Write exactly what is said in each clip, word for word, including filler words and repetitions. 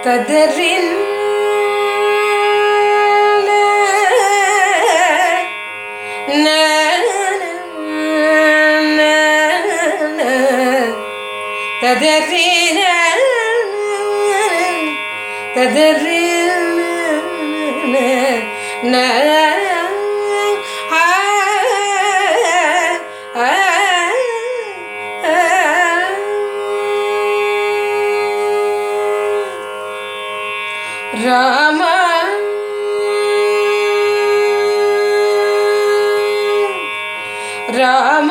తదరిన్ తదరిన తదరిన నా రామ రామ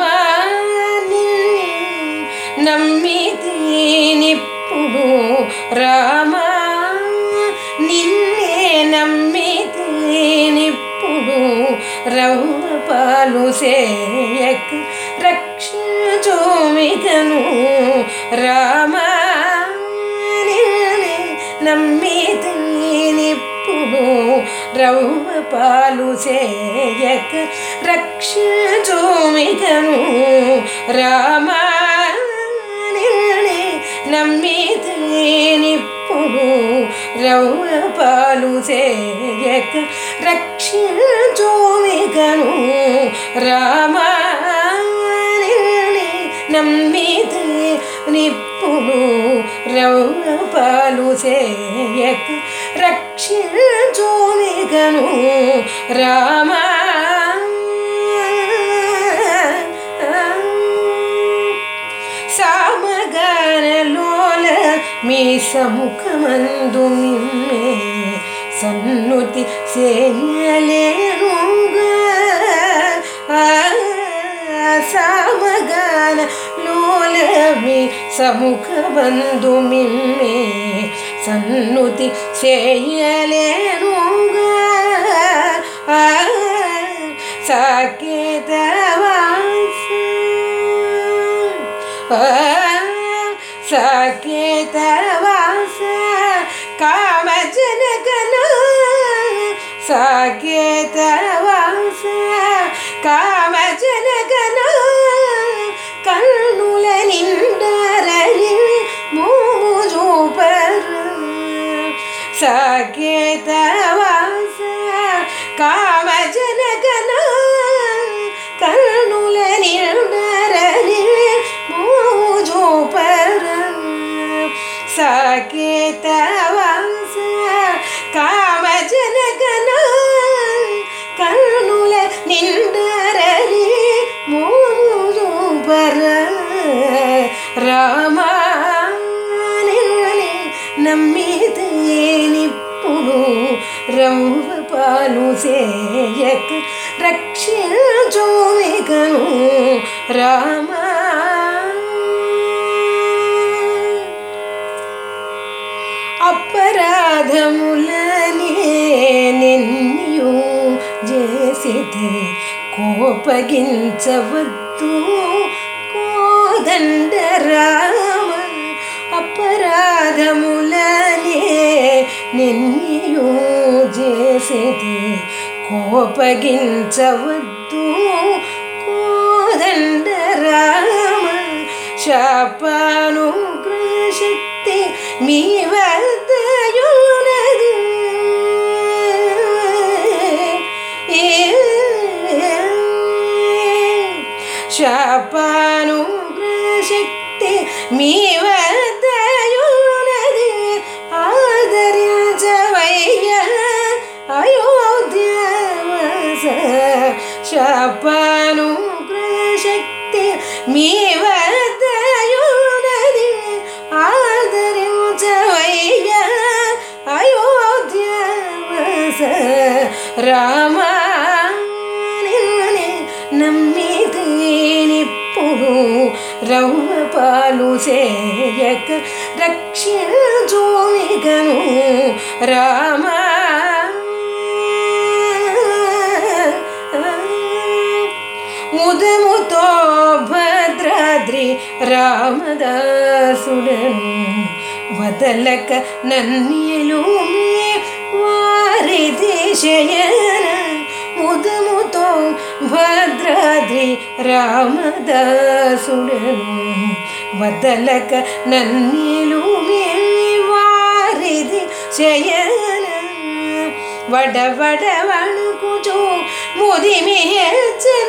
నమ్మితేనిప్పుడు రామ నిన్నే నమ్మితేనిప్పుడు రవ్వ పాలు సేయక రక్షించుమిగను రామ నిన్నే నమ్మితేనిప్పుడు రవ్వ పాలు సేయక రక్షించుమిగను రామ నమ్మితేనిప్పుడు రవ్వ పాలు సేయక రక్షించుమిగను రామ నమ్మితేనిప్పుడు రవ్వ పాలు సేయక రక్షించుమిగను రామ సామగానలోల మీ సముఖమందు మిమ్మే సన్నుతి చేయలేనుగా సామగానలోల మీ సముఖమందు మిమ్మే సన్నుతి చేయలేనుగా సాకేతవాస సాకేతవాస కామజనగన సాకేతవాస కామజనగన కన్నుల నిండరలి మోము చూపర సాకేతవాస కామజనగన కన్నుల నిండరలి మోము చూపర సాకేతవాస కామజనగన కన్నుల నిండరలి మోము చూపర రామ నిన్నే నమ్మితేనిప్పుడు రవ్వ పాలు సేయక రక్షించుమిగను రామ అపరాధములనే నిన్ను చేసితే కోపగించవద్దు కోదండ రామ అపరాధములనే నిన్ను చేసితే కోపగించవద్దు కోదండ రామ శాపానుగ్రహ శక్తి మీ వద్దయున్నది శాపానుగ్రహ శక్తి మీ వద్దయున్నది ఆదరించవయ్య అయోధ్యవాస శాపానుగ్రహ శక్తి మీ వద్దయున్నది ఆదరించవయ్య అయోధ్యవాస రామ నిన్నే నమ్మితేనిప్పుడు రవ్వ పాలు సేయక రక్షించుమిగను రామ ముదముతో భద్రాద్రి రామదాసుడను వదలక నన్యలు వారిది శయన ముదముతో భద్రాద్రి రామదాసుడను వదలక నన్యలు వారిది శయన వడ వడ వణుకుచు ముదిమి హెచ్చన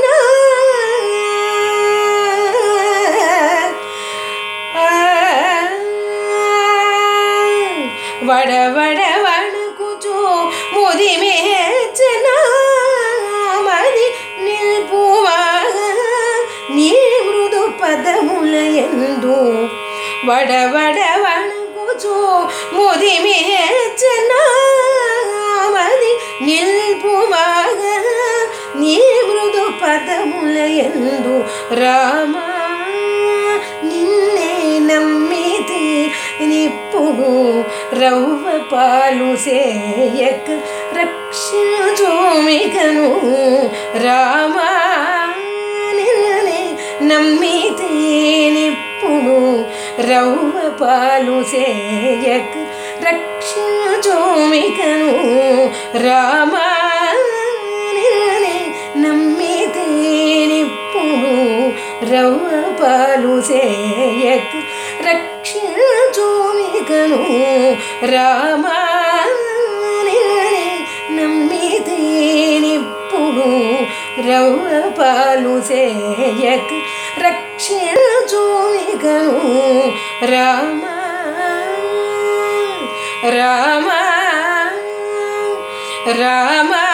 వడ వడ వణుకుచు ముదిమి హెచ్చన మది నిల్పువా నీ మృదు పదములయందు వడ వడ వణుకుచు ముదిమి హెచ్చన మది నిల్పువా నీ మృదు పదములయందు రామా నిన్నే నమ్మితి నిప్పుడు రవ్వ పాలు సేయక రక్షించుమికను రామా నిన్నే నమ్మితి నిప్పుడు రవ్వ పాలు సేయక రక్షించుమికను రామా నిన్నే నమ్మితి నిప్పుడు రవ్వ పాలు సేయక రక్షించుమికను రామా నిన్నే నమ్మితి నిప్పుడు రవ్వ పాలు సేయక రక్షించుమికను రామా రామా రామా